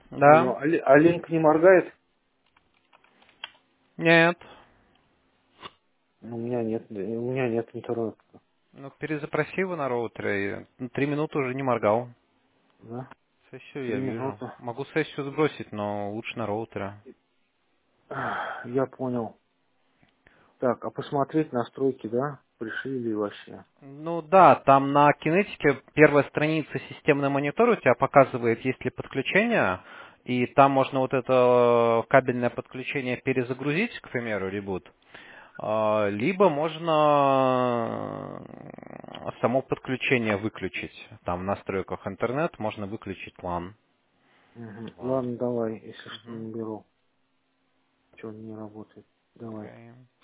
Да? Понял. А линк не моргает? Нет. У меня нет, у меня нет интернета. Ну, перезапроси его на роутере. 3 минуты уже не моргал. Да? Сессию я 3 вижу. минуты. Могу сессию сбросить, но лучше на роутере. Я понял. Так, а посмотреть настройки, да? Пришли ли вообще? Ну да, там на кинетике первая страница системный монитор у тебя показывает, есть ли подключение, и там можно вот это кабельное подключение перезагрузить, к примеру, ребут. Либо можно само подключение выключить. Там в настройках интернет можно выключить LAN. Мгм. Вот. Ладно, давай, если что, Мгм. наберу. Что он не работает. Давай. Окей.